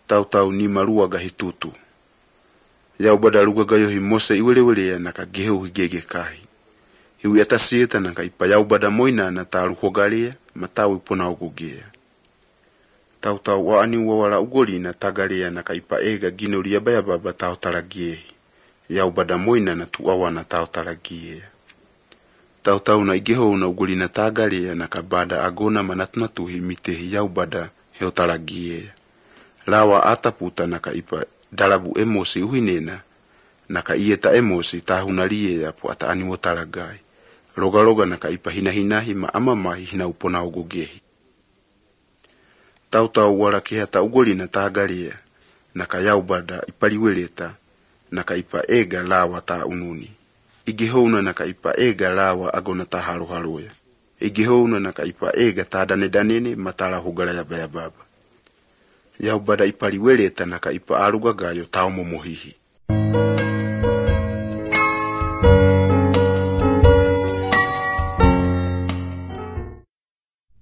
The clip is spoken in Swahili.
Tau ni maruaga hitutu. Yaubada rugaga yohi Mose iwelewelea naka gehu higege kahi. Hiu yatasieta naka ipa yaubada moina na taru hogalia matau ipona ugugea. Tau waani wawala ugoli na tagalea naka ipa ega ginuria bayababa tau taragie. Yaubada moina na tuawa na tau taragie. Tau na igeho na ugoli na tagalea naka bada agona manatmatuhi mitehi yaubada heo taragie. Lawa ataputa naka ipa dalabu emosi uhinena naka ieta emosi tahunalie ya po ata ani wotalagai. Roga naka ipa hinahi ma amamahi hina upona ugogehi. Tau wala kehata ugoli na tagalia naka yaubada ipaliweleta naka ipa ega lawa ta ununi. Igehouna naka ipa ega lawa agona ta haroya. Igehouna naka ipa ega ta danene matala hugala ya bayababa. Yaubada ipaliweleta naka ipa arugagayo tau momohihi.